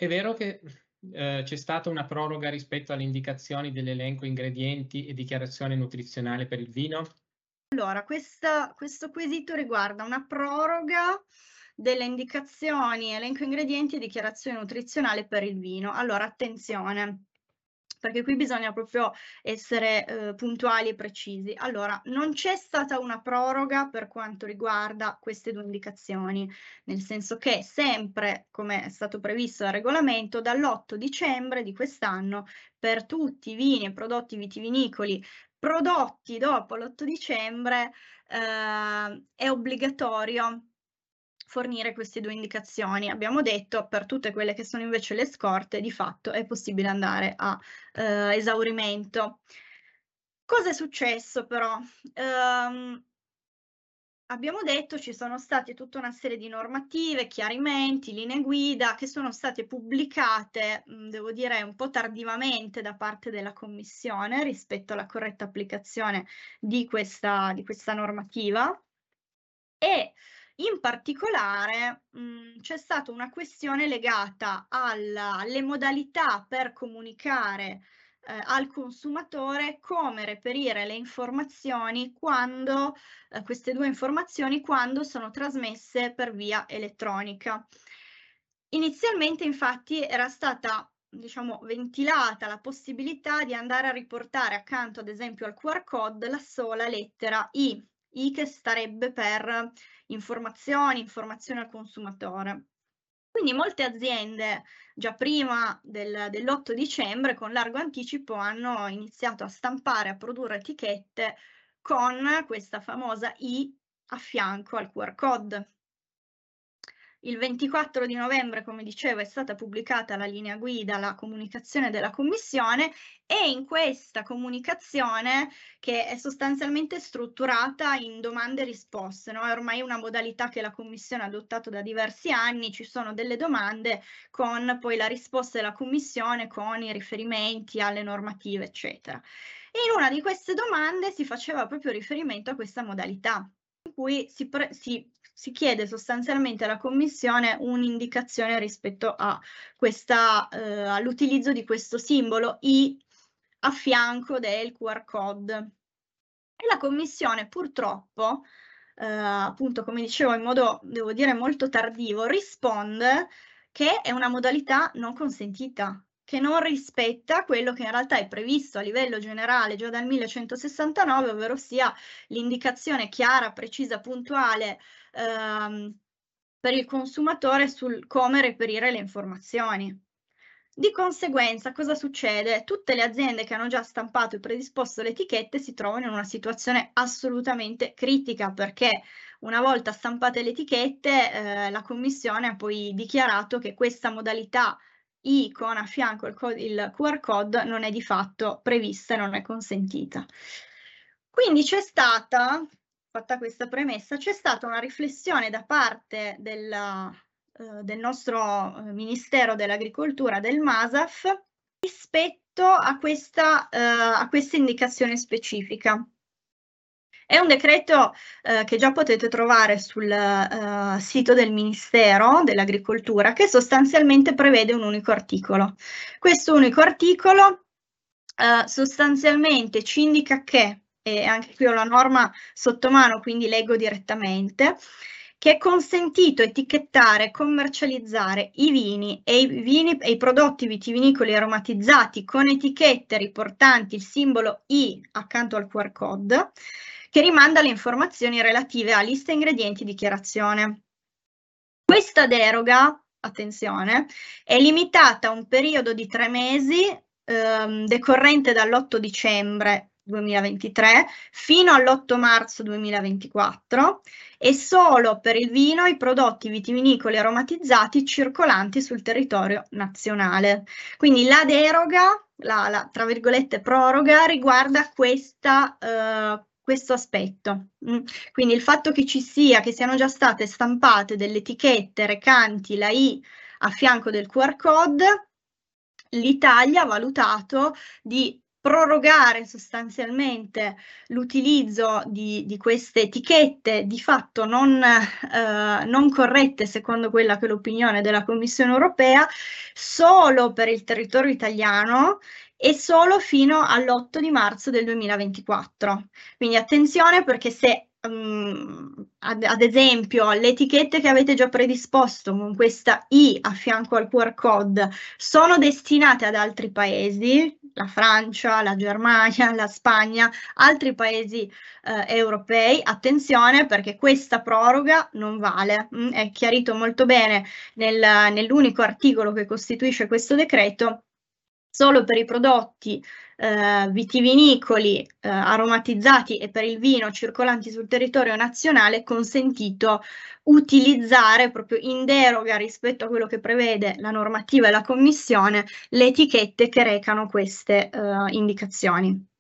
È vero che, c'è stata una proroga rispetto alle indicazioni dell'elenco ingredienti e dichiarazione nutrizionale per il vino? Allora, questo quesito riguarda una proroga delle indicazioni, elenco ingredienti e dichiarazione nutrizionale per il vino. Allora, attenzione, perché qui bisogna proprio essere, puntuali e precisi. Allora, non c'è stata una proroga per quanto riguarda queste 2 indicazioni, nel senso che sempre, come è stato previsto dal regolamento, dall'8 dicembre di quest'anno per tutti i vini e prodotti vitivinicoli prodotti dopo l'8 dicembre, è obbligatorio fornire queste 2 indicazioni. Abbiamo detto per tutte quelle che sono invece le scorte, di fatto è possibile andare a, esaurimento. Cosa è successo però? Uhm Abbiamo detto ci sono state tutta una serie di normative, chiarimenti, linee guida che sono state pubblicate, devo dire un po' tardivamente da parte della Commissione rispetto alla corretta applicazione di questa normativa e in particolare, c'è stata una questione legata alle modalità per comunicare, al consumatore come reperire le informazioni quando queste 2 informazioni quando sono trasmesse per via elettronica. Inizialmente infatti era stata, diciamo, ventilata la possibilità di andare a riportare accanto, ad esempio, al QR code la sola lettera I. I che starebbe per informazione al consumatore. Quindi molte aziende già prima dell'8 dicembre con largo anticipo hanno iniziato a stampare, a produrre etichette con questa famosa I a fianco al QR code. Il 24 di novembre, come dicevo, è stata pubblicata la linea guida, la comunicazione della Commissione e in questa comunicazione, che è sostanzialmente strutturata in domande e risposte, no, è ormai una modalità che la Commissione ha adottato da diversi anni, ci sono delle domande con poi la risposta della Commissione con i riferimenti alle normative, eccetera. E in una di queste domande si faceva proprio riferimento a questa modalità, in cui si chiede sostanzialmente alla Commissione un'indicazione rispetto a questa all'utilizzo di questo simbolo I a fianco del QR code. E la Commissione purtroppo, appunto come dicevo in modo, devo dire, molto tardivo, risponde che è una modalità non consentita, che non rispetta quello che in realtà è previsto a livello generale già dal 1169, ovverosia l'indicazione chiara, precisa, puntuale, per il consumatore sul come reperire le informazioni. Di conseguenza cosa succede? Tutte le aziende che hanno già stampato e predisposto le etichette si trovano in una situazione assolutamente critica, perché una volta stampate le etichette, la commissione ha poi dichiarato che questa modalità I con a fianco il QR code non è di fatto prevista e non è consentita. Quindi c'è stata, fatta questa premessa, c'è stata una riflessione da parte del nostro, Ministero dell'Agricoltura, del MASAF, rispetto a questa indicazione specifica. È un decreto, che già potete trovare sul, sito del Ministero dell'Agricoltura, che sostanzialmente prevede un unico articolo. Questo unico articolo, sostanzialmente ci indica che, e anche qui ho la norma sotto mano, quindi leggo direttamente, che è consentito etichettare e commercializzare i vini e i prodotti vitivinicoli aromatizzati con etichette riportanti il simbolo I accanto al QR code, che rimanda alle informazioni relative a lista ingredienti e dichiarazione. Questa deroga, attenzione, è limitata a un periodo di 3 mesi, decorrente dall'8 dicembre 2023 fino all'8 marzo 2024 e solo per il vino e i prodotti vitivinicoli aromatizzati circolanti sul territorio nazionale. Quindi la deroga, la tra virgolette proroga, riguarda questo aspetto. Quindi il fatto che siano già state stampate delle etichette recanti la I a fianco del QR code, l'Italia ha valutato di prorogare sostanzialmente l'utilizzo di queste etichette di fatto non corrette secondo quella che è l'opinione della Commissione europea solo per il territorio italiano e solo fino all'8 di marzo del 2024. Quindi attenzione, perché se ad esempio le etichette che avete già predisposto con questa I a fianco al QR code sono destinate ad altri paesi, la Francia, la Germania, la Spagna, altri paesi europei, attenzione, perché questa proroga non vale. È chiarito molto bene nell'unico articolo che costituisce questo decreto. Solo per i prodotti vitivinicoli aromatizzati e per il vino circolanti sul territorio nazionale è consentito utilizzare proprio in deroga rispetto a quello che prevede la normativa e la Commissione le etichette che recano queste indicazioni.